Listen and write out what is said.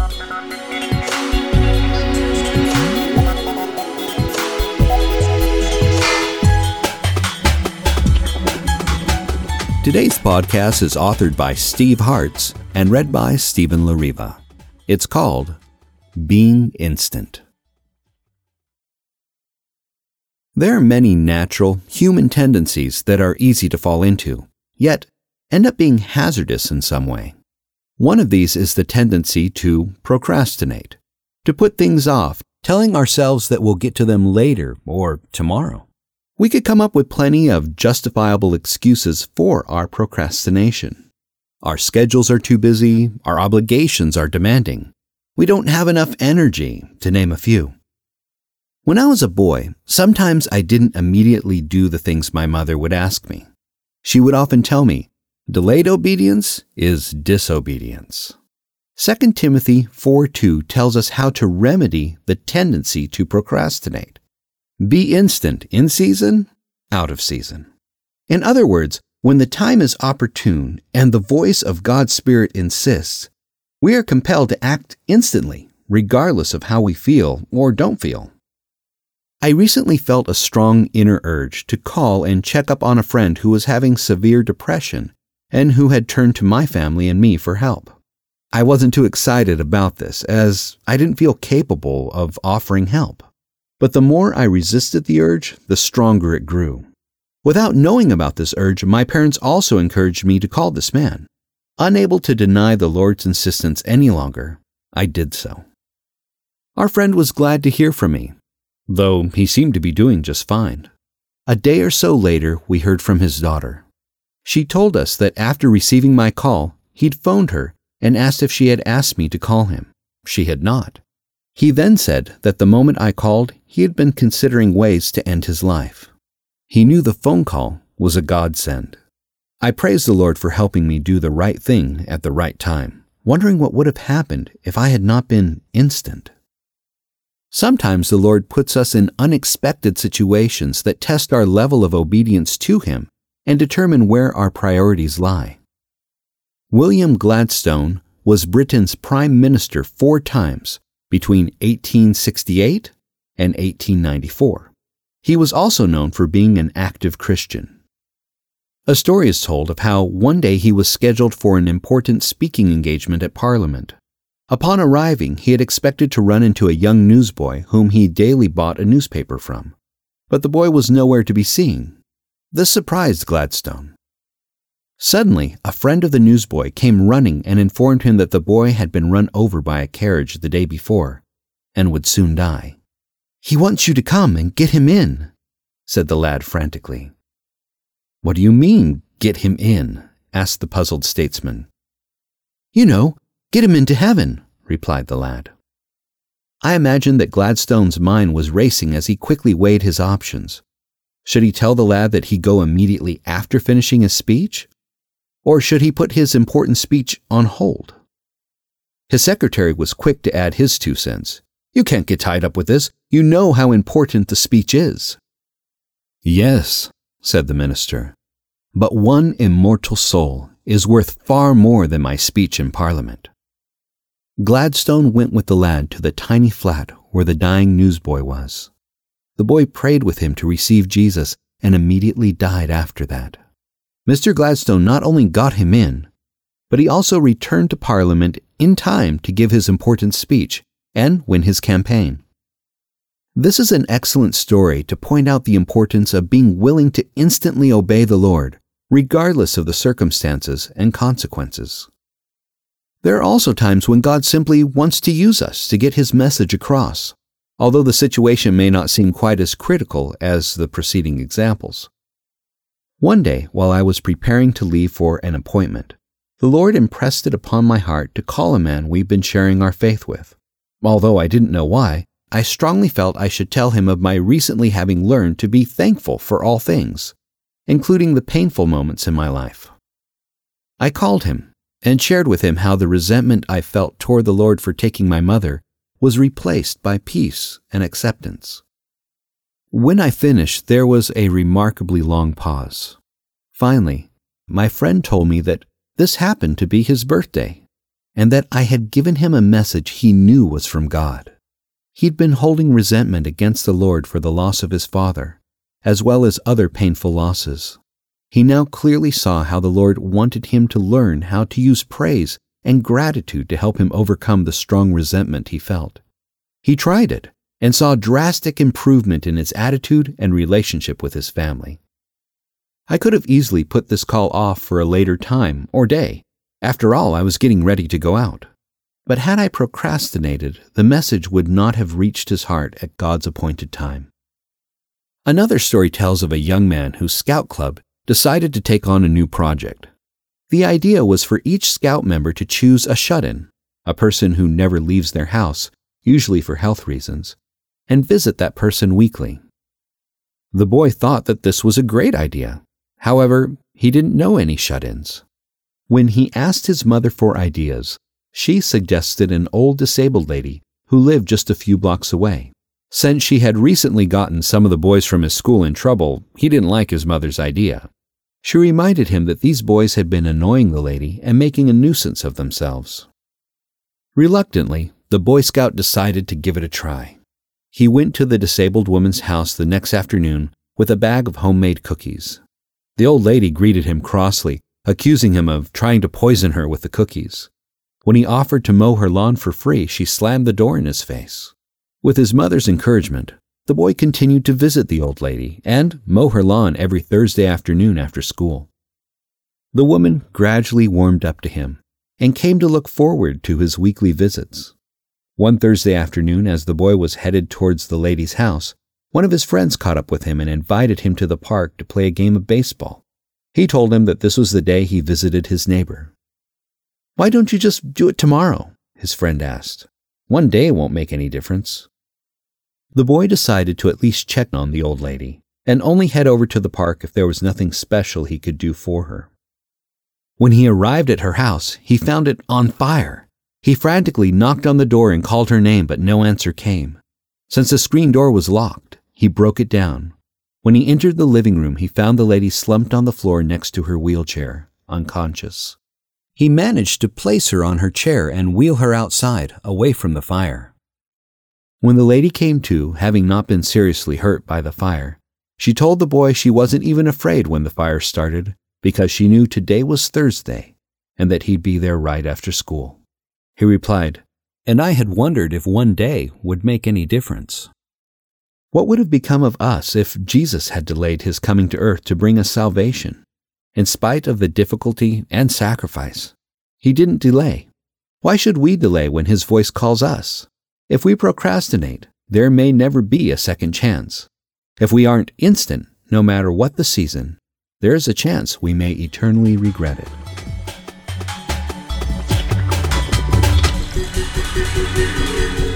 Today's podcast is authored by Steve Hartz and read by Stephen Lariva. It's called Being Instant. There are many natural, human tendencies that are easy to fall into, yet end up being hazardous in some way. One of these is the tendency to procrastinate, to put things off, telling ourselves that we'll get to them later or tomorrow. We could come up with plenty of justifiable excuses for our procrastination. Our schedules are too busy, our obligations are demanding. We don't have enough energy, to name a few. When I was a boy, sometimes I didn't immediately do the things my mother would ask me. She would often tell me, delayed obedience is disobedience. 2 Timothy 4:2 tells us how to remedy the tendency to procrastinate. Be instant in season, out of season. In other words, when the time is opportune and the voice of God's Spirit insists, we are compelled to act instantly, regardless of how we feel or don't feel. I recently felt a strong inner urge to call and check up on a friend who was having severe depression and who had turned to my family and me for help. I wasn't too excited about this, as I didn't feel capable of offering help. But the more I resisted the urge, the stronger it grew. Without knowing about this urge, my parents also encouraged me to call this man. Unable to deny the Lord's insistence any longer, I did so. Our friend was glad to hear from me, though he seemed to be doing just fine. A day or so later, we heard from his daughter. She told us that after receiving my call, he'd phoned her and asked if she had asked me to call him. She had not. He then said that the moment I called, he had been considering ways to end his life. He knew the phone call was a godsend. I praised the Lord for helping me do the right thing at the right time, wondering what would have happened if I had not been instant. Sometimes the Lord puts us in unexpected situations that test our level of obedience to Him and determine where our priorities lie. William Gladstone was Britain's Prime Minister 4 times, between 1868 and 1894. He was also known for being an active Christian. A story is told of how one day he was scheduled for an important speaking engagement at Parliament. Upon arriving, he had expected to run into a young newsboy whom he daily bought a newspaper from, but the boy was nowhere to be seen. This surprised Gladstone. Suddenly, a friend of the newsboy came running and informed him that the boy had been run over by a carriage the day before and would soon die. "He wants you to come and get him in," said the lad frantically. "What do you mean, get him in?" asked the puzzled statesman. "You know, get him into heaven," replied the lad. I imagine that Gladstone's mind was racing as he quickly weighed his options. Should he tell the lad that he'd go immediately after finishing his speech? Or should he put his important speech on hold? His secretary was quick to add his 2 cents. "You can't get tied up with this. You know how important the speech is." "Yes," said the minister, "but one immortal soul is worth far more than my speech in Parliament." Gladstone went with the lad to the tiny flat where the dying newsboy was. The boy prayed with him to receive Jesus and immediately died after that. Mr. Gladstone not only got him in, but he also returned to Parliament in time to give his important speech and win his campaign. This is an excellent story to point out the importance of being willing to instantly obey the Lord, regardless of the circumstances and consequences. There are also times when God simply wants to use us to get His message across, although the situation may not seem quite as critical as the preceding examples. One day, while I was preparing to leave for an appointment, the Lord impressed it upon my heart to call a man we've been sharing our faith with. Although I didn't know why, I strongly felt I should tell him of my recently having learned to be thankful for all things, including the painful moments in my life. I called him and shared with him how the resentment I felt toward the Lord for taking my mother was replaced by peace and acceptance. When I finished, there was a remarkably long pause. Finally, my friend told me that this happened to be his birthday. and that I had given him a message he knew was from God. He'd been holding resentment against the Lord for the loss of his father, as well as other painful losses. He now clearly saw how the Lord wanted him to learn how to use praise and gratitude to help him overcome the strong resentment he felt. He tried it and saw drastic improvement in his attitude and relationship with his family. I could have easily put this call off for a later time or day. After all, I was getting ready to go out. But had I procrastinated, the message would not have reached his heart at God's appointed time. Another story tells of a young man whose scout club decided to take on a new project. The idea was for each scout member to choose a shut-in, a person who never leaves their house, usually for health reasons, and visit that person weekly. The boy thought that this was a great idea. However, he didn't know any shut-ins. When he asked his mother for ideas, she suggested an old disabled lady who lived just a few blocks away. Since she had recently gotten some of the boys from his school in trouble, he didn't like his mother's idea. She reminded him that these boys had been annoying the lady and making a nuisance of themselves. Reluctantly, the Boy Scout decided to give it a try. He went to the disabled woman's house the next afternoon with a bag of homemade cookies. The old lady greeted him crossly, accusing him of trying to poison her with the cookies. When he offered to mow her lawn for free, she slammed the door in his face. With his mother's encouragement, the boy continued to visit the old lady and mow her lawn every Thursday afternoon after school. The woman gradually warmed up to him and came to look forward to his weekly visits. One Thursday afternoon, as the boy was headed towards the lady's house, one of his friends caught up with him and invited him to the park to play a game of baseball. He told him that this was the day he visited his neighbor. "Why don't you just do it tomorrow?" his friend asked. "One day won't make any difference." The boy decided to at least check on the old lady and only head over to the park if there was nothing special he could do for her. When he arrived at her house, he found it on fire. He frantically knocked on the door and called her name, but no answer came. Since the screen door was locked, he broke it down. When he entered the living room, he found the lady slumped on the floor next to her wheelchair, unconscious. He managed to place her on her chair and wheel her outside, away from the fire. When the lady came to, having not been seriously hurt by the fire, she told the boy she wasn't even afraid when the fire started because she knew today was Thursday and that he'd be there right after school. He replied, "And I had wondered if one day would make any difference." What would have become of us if Jesus had delayed his coming to earth to bring us salvation? In spite of the difficulty and sacrifice, he didn't delay. Why should we delay when his voice calls us? If we procrastinate, there may never be a second chance. If we aren't instant, no matter what the season, there is a chance we may eternally regret it.